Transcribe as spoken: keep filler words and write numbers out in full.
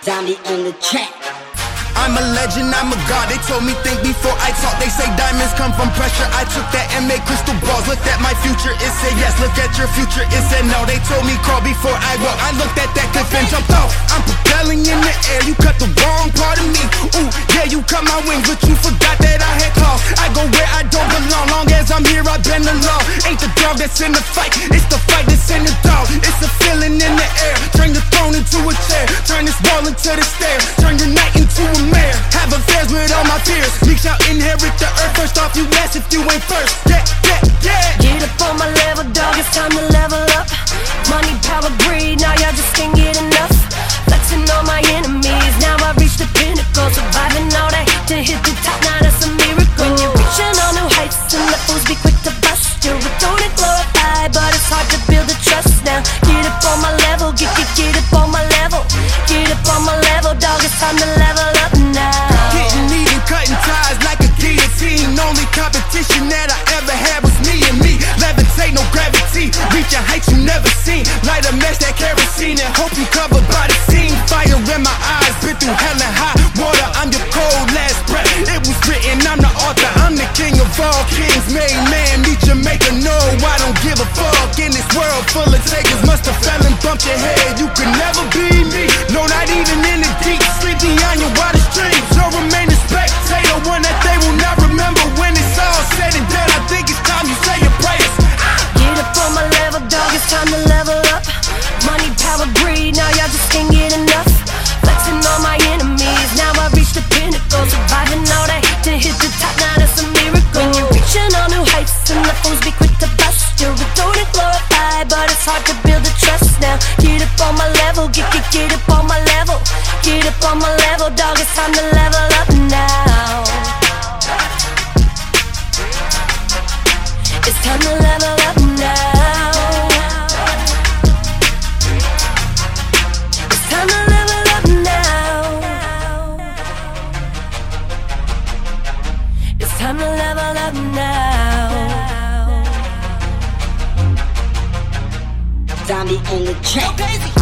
Zombie on the track. I'm a legend, I'm a god. They told me think before I talk. They say diamonds come from pressure. I took that and made crystal balls. Looked at my future, it said yes. Look at your future, it said no. They told me crawl before I walk. I looked at that cliff and jumped off. I'm propelling in the air. You cut the wrong part of me. Ooh, yeah, you cut my wings, but you forgot that I had claws. I go where I don't belong. Long as I'm here, I bend the law. Ain't the dog that's in the fight, it's the fight that's in the dog. It's a feeling in the air. Turn the throne into a chair. Turn this ball into the stairs. Turn your night into a mare. Have affairs with all my peers. We shall inherit the earth. First off, you last if you ain't first. Yeah, yeah, yeah. Get up on my level, dog, it's time to level up. Money, power, greed, now y'all just can't get enough. Flexing on my enemies, now I reach the pinnacle. Surviving all that to hit the top, now that's a miracle. When you're reaching on new heights and the fools be quick to bust you. We don't glorify, but it's hard to build the trust now. Get up on my level, get, get, get up on my level. Get up on my level, dog, it's time to level up now. Getting even, cutting ties like a guillotine. Only competition that I ever had was me and me. Levitate, no gravity. Reaching heights you never seen. Light a match that kerosene and hope you covered by the scene. Fire in my eyes, been through hell and hot water. I'm your cold last breath. It was written, I'm the author. I'm the king of all kings. Made man, need Jamaica. No, I don't give a fuck. In this world full of takers, must have fell and bumped your head. You could never be me. No, not even in the deep. Sleep beyond your wildest dreams. So remain a spectator, one that they will not remember when it's all said and done. I think it's time you say your prayers. Get up on my level, dog, it's time to level up. Money, power, greed, now y'all just can't get enough. Flexing on my enemies, now I reach the pinnacle. Surviving all that to hit the top, now that's a miracle. When you're reaching on new heights and the fools be quick to bust you. We don't glorify, but it's hard to build the trust now. Get up on my level, get, get, get up on my level. Get up on my level, dog, it's time to level up now. It's time to level up now. It's time to level up now. It's time to level up now. Zombie on the track.